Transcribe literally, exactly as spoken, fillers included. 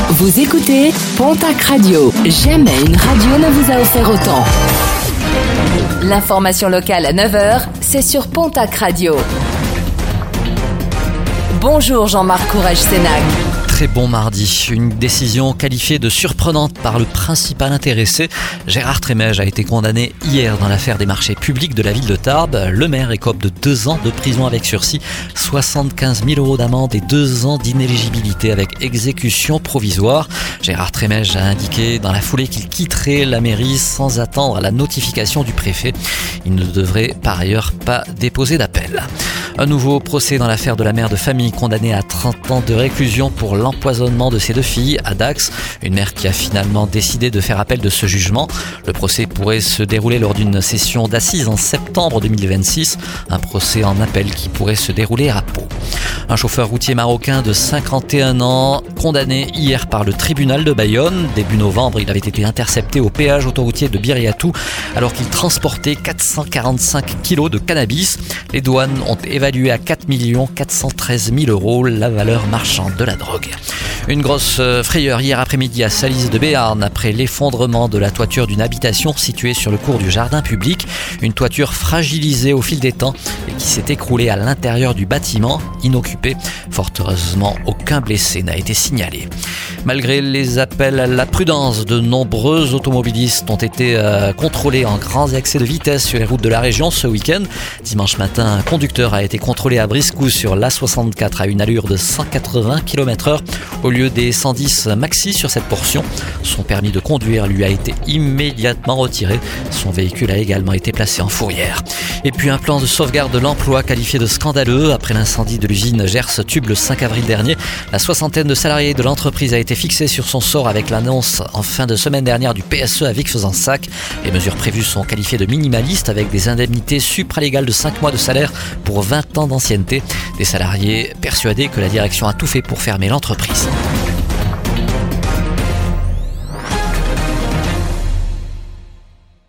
Vous écoutez Pontac Radio. Jamais une radio ne vous a offert autant. L'information locale à neuf heures, c'est sur Pontac Radio. Bonjour Jean-Marc Courage-Sénac. Très bon mardi. Une décision qualifiée de surprenante par le principal intéressé. Gérard Trémège a été condamné hier dans l'affaire des marchés publics de la ville de Tarbes. Le maire écope de deux ans de prison avec sursis, soixante-quinze mille euros d'amende et deux ans d'inéligibilité avec exécution provisoire. Gérard Trémège a indiqué dans la foulée qu'il quitterait la mairie sans attendre la notification du préfet. Il ne devrait par ailleurs pas déposer d'appel. Un nouveau procès dans l'affaire de la mère de famille condamnée à trente ans de réclusion pour l'empoisonnement de ses deux filles à Dax. Une mère qui a finalement décidé de faire appel de ce jugement. Le procès pourrait se dérouler lors d'une session d'assises en septembre deux mille vingt-six. Un procès en appel qui pourrait se dérouler à Pau. Un chauffeur routier marocain de cinquante et un ans, condamné hier par le tribunal de Bayonne. Début novembre, il avait été intercepté au péage autoroutier de Biriatou alors qu'il transportait quatre cent quarante-cinq kilos de cannabis. Les douanes ont évalué à quatre millions quatre cent treize mille euros la valeur marchande de la drogue. Une grosse frayeur hier après-midi à Salise de Béarn après l'effondrement de la toiture d'une habitation située sur le cours du jardin public. Une toiture fragilisée au fil des temps et qui s'est écroulée à l'intérieur du bâtiment, inoccupé. Fort heureusement, aucun blessé n'a été signalé. Malgré les appels à la prudence, de nombreux automobilistes ont été euh, contrôlés en grands excès de vitesse sur les routes de la région ce week-end. Dimanche matin, un conducteur a été contrôlé à Briscou sur l'A soixante-quatre à une allure de cent quatre-vingts kilomètres heure au lieu des cent dix maxi sur cette portion. Son permis de conduire lui a été immédiatement retiré. Son véhicule a également été placé en fourrière. Et puis un plan de sauvegarde de l'emploi qualifié de scandaleux après l'incendie de l'usine Gers Tube le cinq avril dernier. La soixantaine de salariés de l'entreprise a été fixée sur son sort avec l'annonce en fin de semaine dernière du P S E à Vic-Fezensac. Les mesures prévues sont qualifiées de minimalistes avec des indemnités supralégales de cinq mois de salaire pour vingt ans d'ancienneté. Des salariés persuadés que la direction a tout fait pour fermer l'entreprise.